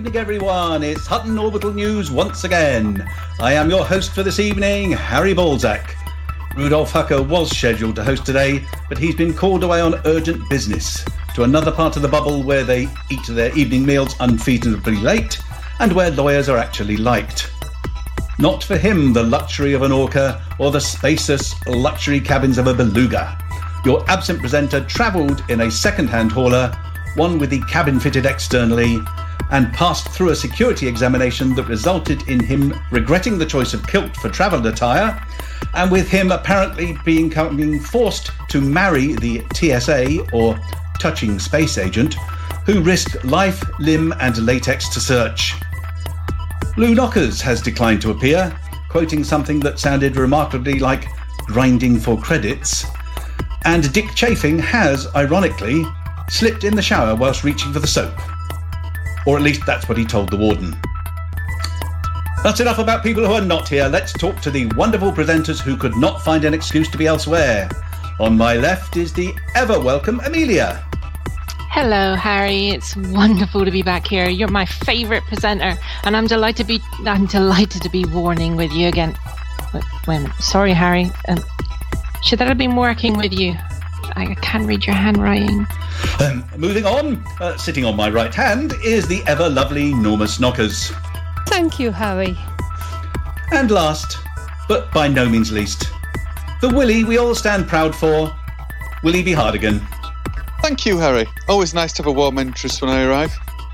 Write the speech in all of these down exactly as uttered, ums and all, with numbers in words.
evening, everyone. It's Hutton Orbital News once again. I am your host for this evening, Harry Balzac. Rudolf Hucker was scheduled to host today, but he's been called away on urgent business to another part of the bubble where they eat their evening meals unfeasibly late and where lawyers are actually liked. Not for him the luxury of an orca or the spacious luxury cabins of a beluga. Your absent presenter travelled in a second-hand hauler, one with the cabin fitted externally, and passed through a security examination that resulted in him regretting the choice of kilt for travel attire, and with him apparently being being forced to marry the T S A, or touching space agent, who risked life, limb and latex to search. Lou Knockers has declined to appear, quoting something that sounded remarkably like grinding for credits, and Dick Chafing has, ironically, slipped in the shower whilst reaching for the soap. Or at least that's what he told the warden. That's enough about people who are not here. Let's talk to the wonderful presenters who could not find an excuse to be elsewhere. On my left is the ever-welcome Amelia. Hello, Harry. It's wonderful to be back here. You're my favourite presenter, and I'm delighted to be. I'm delighted to be warning with you again. Wait, wait a minute. Sorry, Harry. Um, should that have been working with you? I can't read your handwriting. Um, moving on, uh, sitting on my right hand is the ever-lovely Norma Snockers. Thank you, Harry. And last, but by no means least, the Willie we all stand proud for, Willie B. Hardigan. Thank you, Harry. Always nice to have a warm interest when I arrive.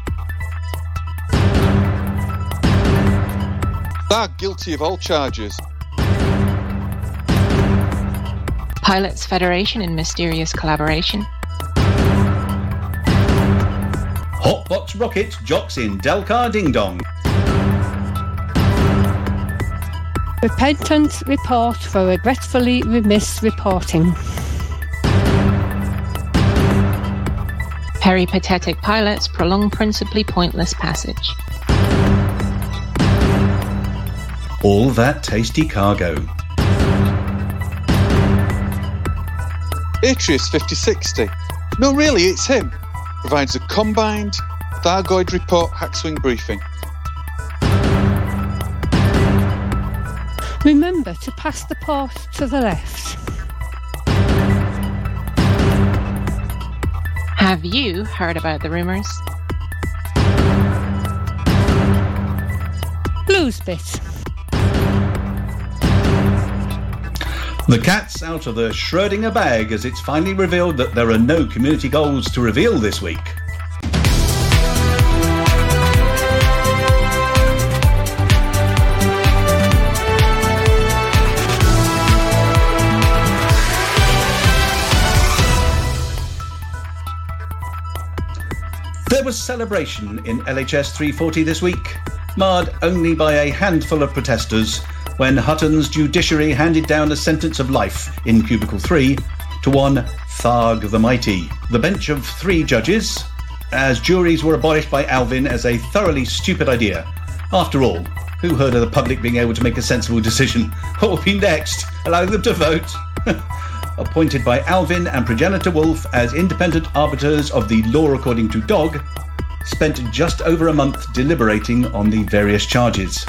They're guilty of all charges. Pilots Federation in mysterious collaboration. Hotbox rocket jocks in Delcar Ding Dong. Repentant report for regretfully remiss reporting. Peripatetic pilots prolong principally pointless passage. All that tasty cargo. Atreus fifty sixty. No, really, it's him. Provides a combined Thargoid report hack-swing briefing. Remember to pass the port to the left. Have you heard about the rumours? Blues bit. The cat's out of the Schrödinger bag as it's finally revealed that there are no community goals to reveal this week. There was celebration in L H S three forty this week, marred only by a handful of protesters when Hutton's judiciary handed down a sentence of life in Cubicle three to one Tharg the Mighty. The bench of three judges, as juries were abolished by Alvin as a thoroughly stupid idea. After all, who heard of the public being able to make a sensible decision? What will be next? Allow them to vote? Appointed by Alvin and Progenitor Wolf as independent arbiters of the law according to Dog, spent just over a month deliberating on the various charges.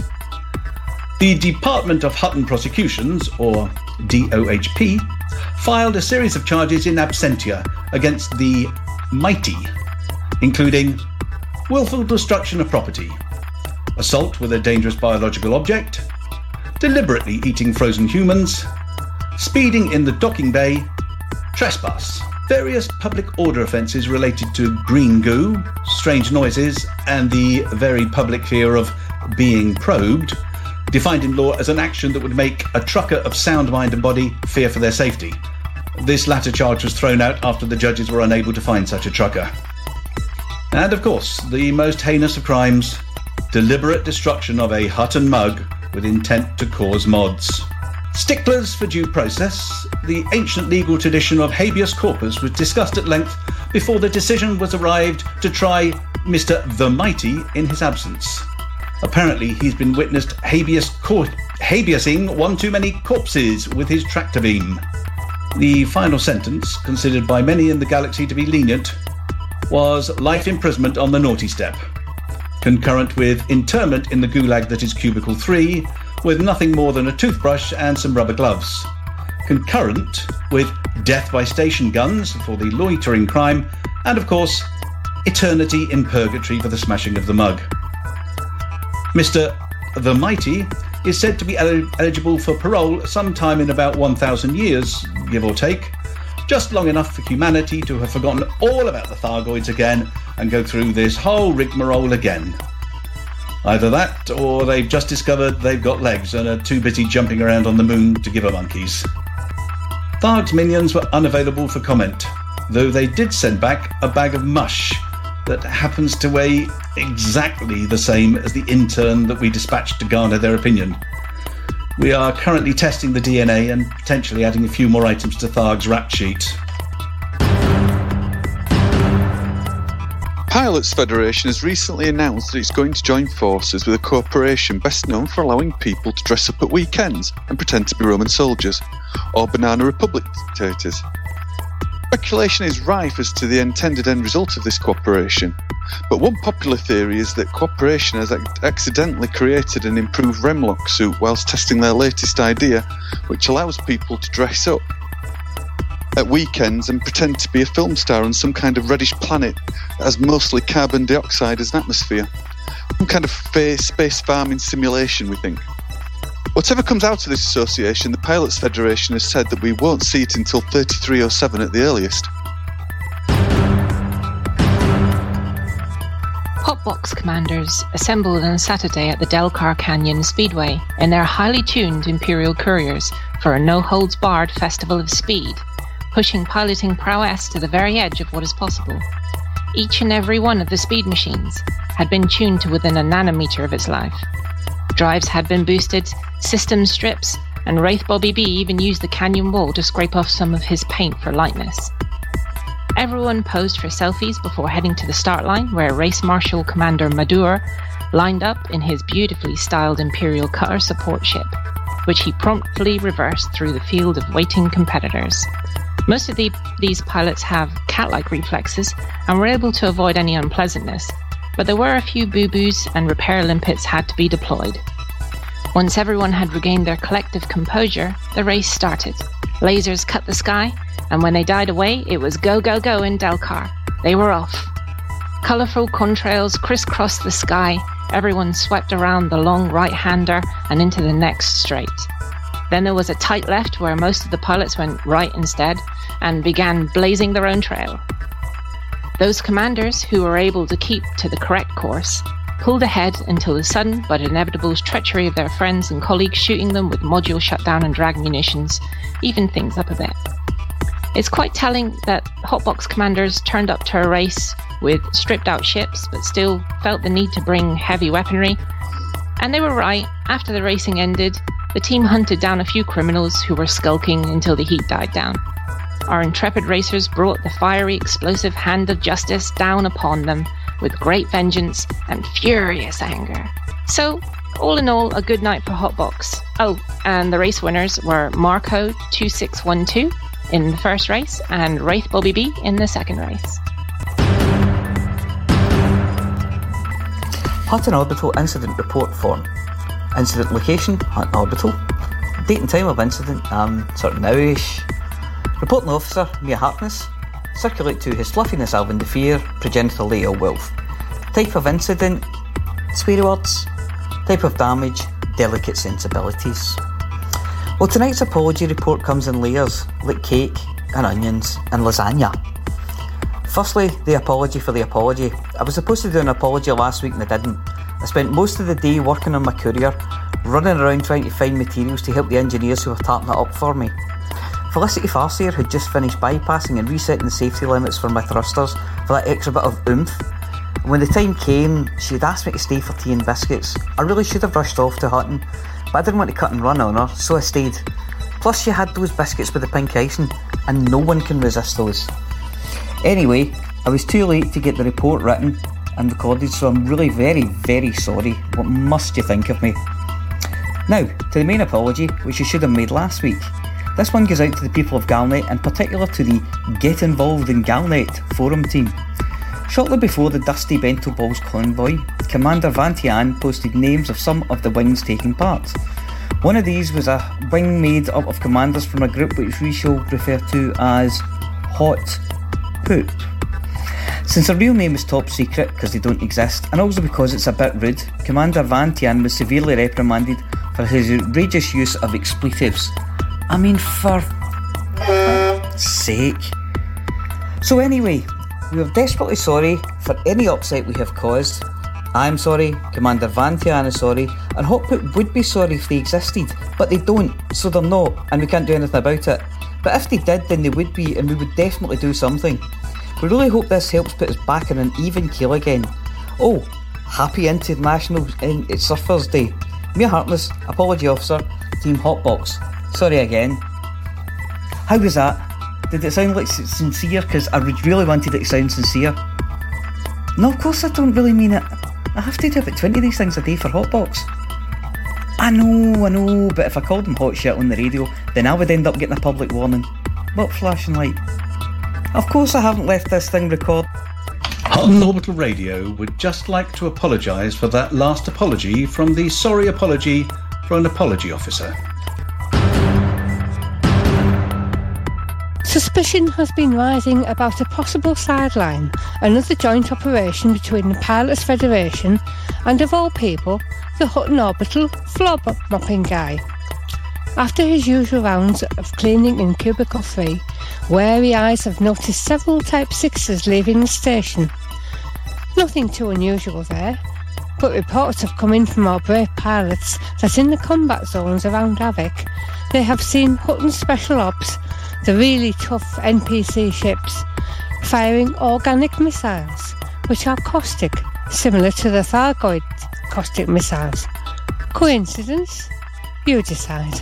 The Department of Hutton Prosecutions, or D O H P, filed a series of charges in absentia against the Mighty, including willful destruction of property, assault with a dangerous biological object, deliberately eating frozen humans, speeding in the docking bay, trespass, various public order offences related to green goo, strange noises, and the very public fear of being probed, defined in law as an action that would make a trucker of sound mind and body fear for their safety. This latter charge was thrown out after the judges were unable to find such a trucker. And of course, the most heinous of crimes, deliberate destruction of a Hutton mug with intent to cause mods. Sticklers for due process, the ancient legal tradition of habeas corpus was discussed at length before the decision was arrived to try Mister the Mighty in his absence. Apparently, he's been witnessed habeas cor- habeasing one too many corpses with his tractor beam. The final sentence, considered by many in the galaxy to be lenient, was life imprisonment on the naughty step. concurrent with internment in the gulag that is Cubicle three, with nothing more than a toothbrush and some rubber gloves. Concurrent with death by station guns for the loitering crime, and of course, eternity in purgatory for the smashing of the mug. Mister The Mighty is said to be el- eligible for parole sometime in about one thousand years, give or take, just long enough for humanity to have forgotten all about the Thargoids again and go through this whole rigmarole again. Either that, or they've just discovered they've got legs and are too busy jumping around on the moon to give a monkeys. Tharg's minions were unavailable for comment, though they did send back a bag of mush that happens to weigh exactly the same as the intern that we dispatched to garner their opinion. We are currently testing the D N A and potentially adding a few more items to Tharg's rap sheet. Pilots Federation has recently announced that it's going to join forces with a corporation best known for allowing people to dress up at weekends and pretend to be Roman soldiers or Banana Republic dictators. Speculation is rife as to the intended end result of this cooperation, but one popular theory is that cooperation has ac- accidentally created an improved Remlock suit whilst testing their latest idea, which allows people to dress up at weekends and pretend to be a film star on some kind of reddish planet that has mostly carbon dioxide as an atmosphere. Some kind of fa- space farming simulation, we think. Whatever comes out of this association, the Pilots Federation has said that we won't see it until thirty-three oh seven at the earliest. Hotbox commanders assembled on Saturday at the Delcar Canyon Speedway in their highly tuned Imperial Couriers for a no-holds-barred festival of speed, pushing piloting prowess to the very edge of what is possible. Each and every one of the speed machines had been tuned to within a nanometer of its life. Drives had been boosted, system strips, and Wraith Bobby B even used the canyon wall to scrape off some of his paint for lightness. Everyone posed for selfies before heading to the start line, where Race Marshal Commander Madur lined up in his beautifully styled Imperial Cutter support ship, which he promptly reversed through the field of waiting competitors. Most of the, these pilots have cat-like reflexes and were able to avoid any unpleasantness, but there were a few boo-boos and repair limpets had to be deployed. Once everyone had regained their collective composure, the race started. Lasers cut the sky, and when they died away, it was go, go, go in Delcar. They were off. Colourful contrails crisscrossed the sky, everyone swept around the long right-hander and into the next straight. Then there was a tight left where most of the pilots went right instead and began blazing their own trail. Those commanders who were able to keep to the correct course pulled ahead until the sudden but inevitable treachery of their friends and colleagues shooting them with module shutdown and drag munitions evened things up a bit. It's quite telling that Hotbox commanders turned up to a race with stripped out ships but still felt the need to bring heavy weaponry. And they were right. After the racing ended, the team hunted down a few criminals who were skulking until the heat died down. Our intrepid racers brought the fiery, explosive hand of justice down upon them with great vengeance and furious anger. So, all in all, a good night for Hotbox. Oh, and the race winners were Marco two six one two in the first race and Wraith Bobby B in the second race. Hutton Orbital Incident Report Form. Incident location, Hutton Orbital. Date and time of incident, um, sort of nowish. Reporting officer, Mia Harkness. Circulate to His Fluffiness Alvin de Fear, Progenitor Leo Wolf. Type of incident, swear words. Type of damage, delicate sensibilities. Well, tonight's apology report comes in layers, like cake and onions and lasagna. Firstly, the apology for the apology. I was supposed to do an apology last week and I didn't. I spent most of the day working on my courier, running around trying to find materials to help the engineers who were tarting it up for me. Felicity Farseer had just finished bypassing and resetting the safety limits for my thrusters for that extra bit of oomph. And when the time came, she had asked me to stay for tea and biscuits. I really should have rushed off to Hutton, but I didn't want to cut and run on her, so I stayed. Plus she had those biscuits with the pink icing, and no one can resist those. Anyway, I was too late to get the report written and recorded, so I'm really very, very sorry. What must you think of me? Now, to the main apology, which you should have made last week. This one goes out to the people of Galnet, in particular to the Get Involved in Galnet forum team. Shortly before the Dusty Bento Balls convoy, Commander Van Tian posted names of some of the wings taking part. One of these was a wing made up of commanders from a group which we shall refer to as Hot Poop. Since their real name is top secret because they don't exist, and also because it's a bit rude, Commander Van Tian was severely reprimanded for his outrageous use of expletives. I mean, for fuck's sake. So anyway, we are desperately sorry for any upset we have caused. I'm sorry, Commander Van Tian is sorry, and Hot Poop would be sorry if they existed, but they don't, so they're not, and we can't do anything about it. But if they did, then they would be, and we would definitely do something. We really hope this helps put us back on an even keel again. Oh, happy International Surfers Day. Mia Harkness, Apology Officer, Team Hotbox. Sorry again. How was that? Did it sound like sincere? Because I really wanted it to sound sincere. No, of course I don't really mean it. I have to do about twenty of these things a day for Hotbox. I know, I know, but if I called them hot shit on the radio, then I would end up getting a public warning. What flashing light? Of course I haven't left this thing recorded. Hutton Orbital Radio would just like to apologise for that last apology from the Sorry Apology for an Apology Officer. Suspicion has been rising about a possible sideline, another joint operation between the Pilots Federation and, of all people, the Hutton Orbital floor mopping guy. After his usual rounds of cleaning in Cubicle three, wary eyes have noticed several Type sixes leaving the station. Nothing too unusual there, but reports have come in from our brave pilots that in the combat zones around Havoc, they have seen Hutton Special Ops, the really tough N P C ships, firing organic missiles, which are caustic, similar to the Thargoid caustic missiles. Coincidence? You decide.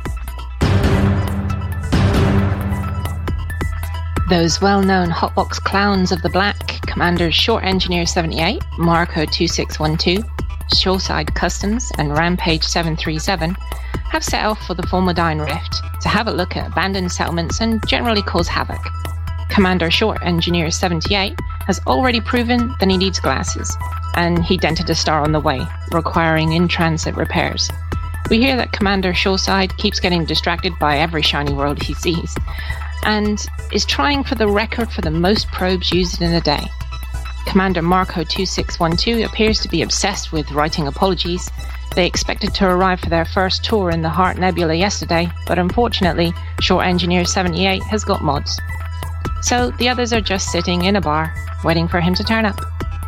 Those well-known hotbox clowns of the black, Commanders Short Engineer seventy-eight, Marco two six one two, Showside Customs and Rampage seven three seven, have set off for the Formidine Rift to have a look at abandoned settlements and generally cause havoc. Commander Short Engineer seventy-eight has already proven that he needs glasses, and he dented a star on the way, requiring in-transit repairs. We hear that Commander Showside keeps getting distracted by every shiny world he sees, and is trying for the record for the most probes used in a day. Commander Marco two six one two appears to be obsessed with writing apologies. They expected to arrive for their first tour in the Heart Nebula yesterday, but unfortunately, Short Engineer seventy-eight has got mods. So the others are just sitting in a bar, waiting for him to turn up.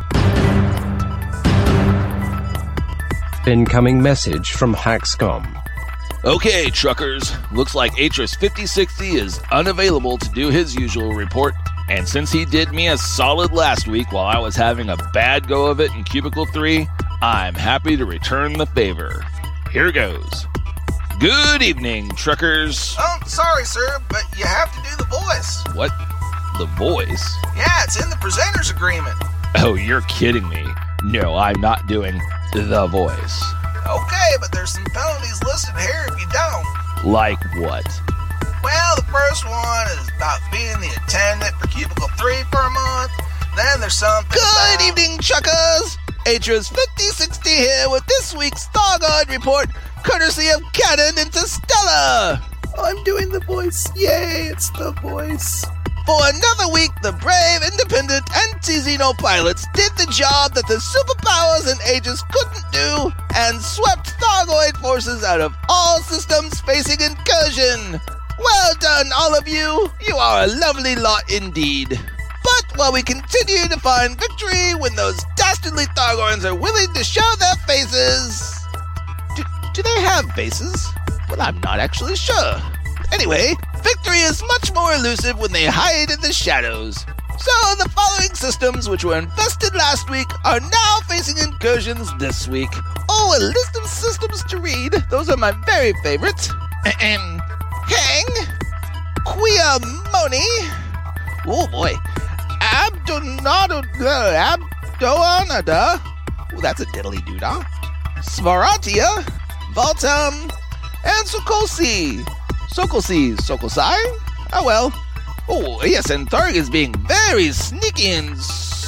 Incoming message from Hackscom. Okay, truckers. Looks like Atris fifty sixty is unavailable to do his usual report, and since he did me a solid last week while I was having a bad go of it in Cubicle three, I'm happy to return the favor. Here goes. Good evening, truckers. Oh, sorry, sir, but you have to do the voice. What? The voice? Yeah, it's in the presenter's agreement. Oh, you're kidding me. No, I'm not doing the voice. Okay, but there's some penalties listed here if you don't. Like what? Well, the first one is about being the attendant for Cubicle three for a month. Then there's something Good about... evening, truckers! Atris fifty sixty here with this week's Starguard report, courtesy of Canon Interstellar! I'm doing the voice. Yay, it's the voice. For another week, the brave, independent, anti-Xeno pilots did the job that the superpowers and Aegis couldn't do and swept Thargoid forces out of all systems facing incursion. Well done, all of you. You are a lovely lot indeed. But while we continue to find victory when those dastardly Thargoids are willing to show their faces... Do, do they have faces? Well, I'm not actually sure. Anyway, victory is much more elusive when they hide in the shadows. So the following systems, which were infested last week, are now facing incursions this week. Oh, a list of systems to read. Those are my very favorites. Ahem. Hang. Quiamoni. Oh boy. Abdonado. Uh, Abdoanada. Oh, that's a diddly doodah. Svaratia. Voltam. And Sokosi. Sokosi. Sokosai? Oh well. Oh, yes, and Tharg is being very sneaky and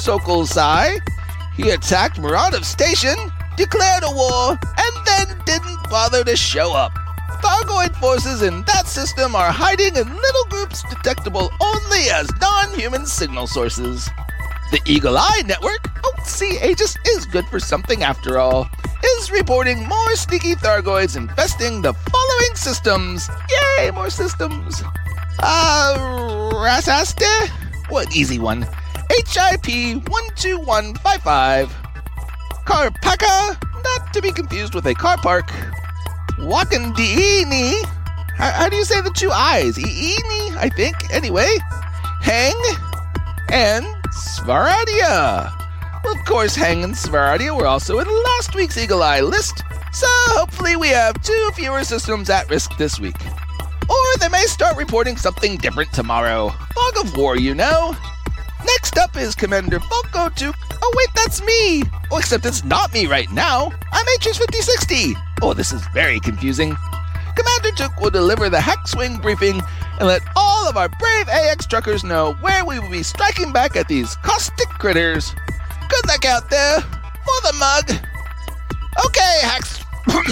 Sokolsai. He attacked Muradov Station, declared a war, and then didn't bother to show up. Thargoid forces in that system are hiding in little groups detectable only as non-human signal sources. The Eagle Eye Network, oh, see, Aegis is good for something after all, is reporting more sneaky Thargoids infesting the following systems. Yay, more systems. Uh, Rasaste? What easy one. H I P one two one five five. Karpaka, not to be confused with a car park. Wakandiini. How, how do you say the two I's? Iini, I think. Anyway. Hang and Svaradia. Well, of course, Hang and Svaradia were also in last week's Eagle Eye list, so hopefully we have two fewer systems at risk this week. Or they may start reporting something different tomorrow. Fog of War, you know. Next up is Commander Volkotuk. Oh wait, that's me! Oh, except it's not me right now. I'm H S fifty sixty. Oh, this is very confusing. Commander Tuk will deliver the Hackswing briefing and let all of our brave A X truckers know where we will be striking back at these caustic critters. Good luck out there. For the mug. Okay, Hacks...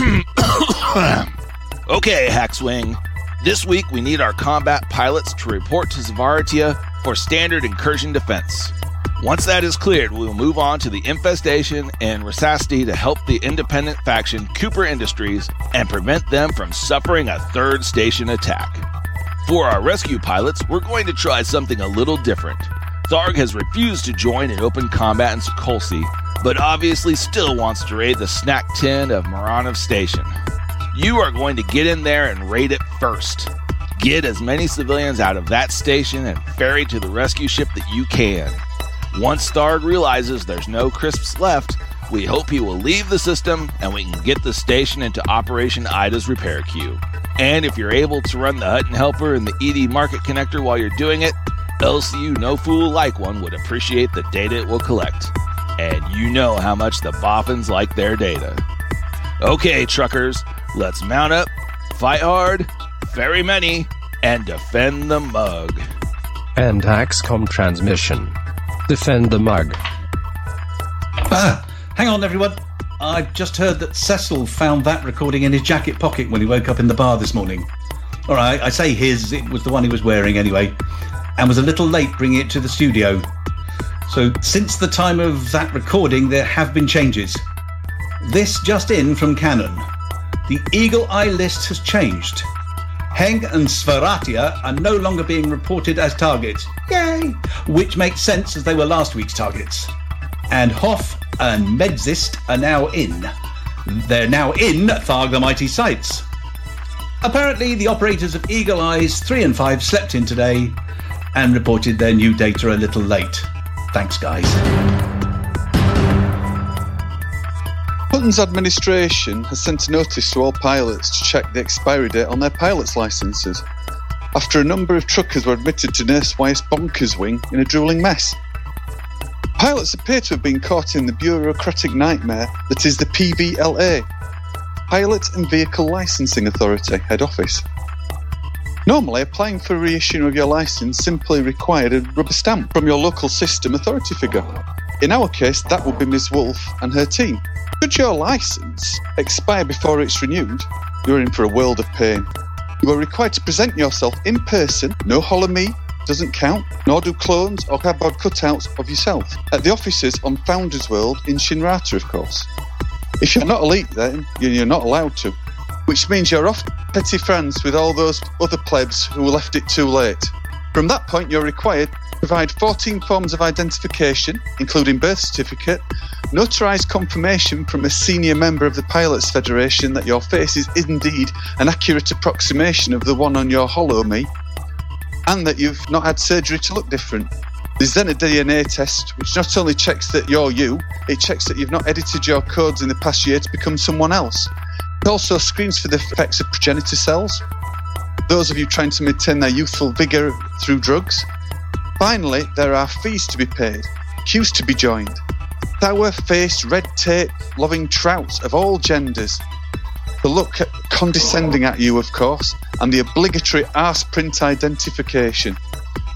okay, Hackswing. This week we need our combat pilots to report to Zvaratia for standard incursion defense. Once that is cleared, we will move on to the infestation in Rasasti to help the independent faction Cooper Industries and prevent them from suffering a third station attack. For our rescue pilots, we're going to try something a little different. Tharg has refused to join in open combat in Sokolsi, but obviously still wants to raid the snack tin of Muradov Station. You are going to get in there and raid it first. Get as many civilians out of that station and ferry to the rescue ship that you can. Once Tharg realizes there's no crisps left, we hope he will leave the system and we can get the station into Operation Ida's repair queue. And if you're able to run the Hutton Helper and the E D Market Connector while you're doing it, L C U No Fool Like One would appreciate the data it will collect. And you know how much the boffins like their data. Okay, truckers, let's mount up, fight hard, very many, and defend the mug. End Haxcom transmission. Defend the mug. Ah, hang on, everyone. I've just heard that Cecil found that recording in his jacket pocket when he woke up in the bar this morning. All right, I say his, it was the one he was wearing anyway, and was a little late bringing it to the studio. So since the time of that recording, there have been changes. This just in from Canon. The Eagle Eye list has changed. Heng and Svaratia are no longer being reported as targets. Yay! Which makes sense as they were last week's targets. And Hoff and Medzist are now in. They're now in Tharg the Mighty sites. Apparently, the operators of Eagle Eyes three and five slept in today and reported their new data a little late. Thanks, guys. Hutton's administration has sent a notice to all pilots to check the expiry date on their pilot's licences, after a number of truckers were admitted to Nurse Wyeth's bonkers wing in a drooling mess. Pilots appear to have been caught in the bureaucratic nightmare that is the P V L A, Pilot and Vehicle Licensing Authority head office. Normally, applying for a reissue of your licence simply required a rubber stamp from your local system authority figure. In our case, that would be Miz Wolfe and her team. Should your licence expire before it's renewed, you're in for a world of pain. You are required to present yourself in person, no hollow me, doesn't count, nor do clones or cardboard cutouts of yourself, at the offices on Founders World in Shinrata, of course. If you're not elite then, you're not allowed to, which means you're off to petty France with all those other plebs who left it too late. From that point, you're required to provide fourteen forms of identification, including birth certificate, notarised confirmation from a senior member of the Pilots Federation that your face is indeed an accurate approximation of the one on your hollow me, and that you've not had surgery to look different. There's then a D N A test, which not only checks that you're you, it checks that you've not edited your codes in the past year to become someone else. It also screens for the effects of progenitor cells, those of you trying to maintain their youthful vigour through drugs. Finally, there are fees to be paid, queues to be joined, sour-faced, red tape loving trouts of all genders to look at, condescending at you, of course, and the obligatory arse print identification.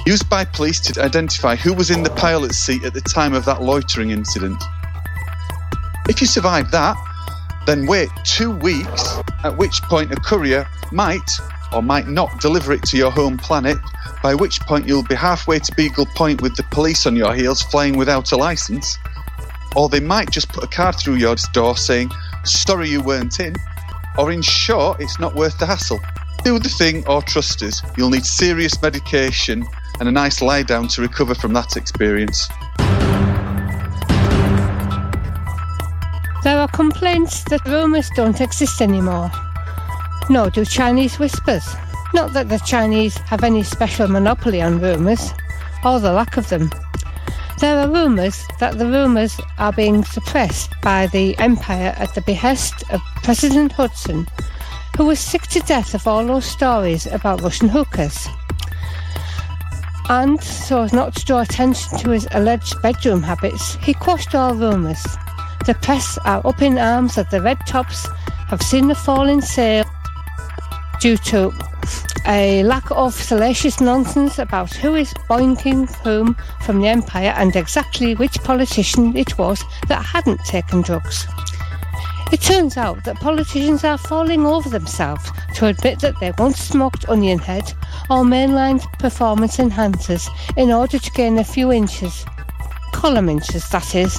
used by police to identify who was in the pilot's seat at the time of that loitering incident. If you survive that, then wait two weeks, at which point a courier might or might not deliver it to your home planet, by which point you'll be halfway to Beagle Point with the police on your heels flying without a licence. Or they might just put a card through your door saying, sorry you weren't in, or in short, it's not worth the hassle. Do the thing or trust us. You'll need serious medication and a nice lie down to recover from that experience. There are complaints that rumours don't exist anymore. Nor do Chinese whispers. Not that the Chinese have any special monopoly on rumours, or the lack of them. There are rumours that the rumours are being suppressed by the Empire at the behest of President Hudson, who was sick to death of all those stories about Russian hookers. And, so as not to draw attention to his alleged bedroom habits, he quashed all rumours. The press are up in arms that the Red Tops have seen a fall in sale due to a lack of salacious nonsense about who is boinking whom from the Empire and exactly which politician it was that hadn't taken drugs. It turns out that politicians are falling over themselves to admit that they once smoked Onion Head or mainlined performance enhancers in order to gain a few inches. Column inches, that is.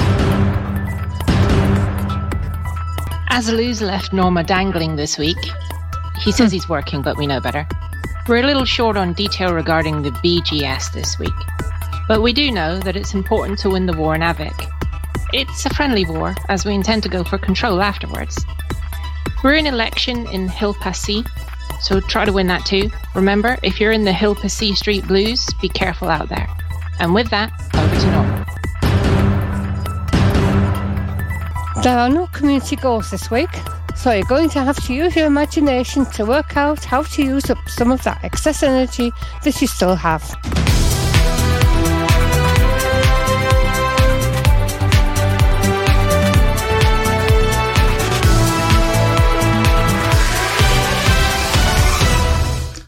Azalou's left Norma dangling this week. He says he's working, but we know better. We're a little short on detail regarding the B G S this week, but we do know that it's important to win the war in Avik. It's a friendly war, as we intend to go for control afterwards. We're in election in Hill Passy, so try to win that too. Remember, if you're in the Hill Passy Street Blues, be careful out there. And with that, over to Norma. There are no community goals this week, so you're going to have to use your imagination to work out how to use up some of that excess energy that you still have.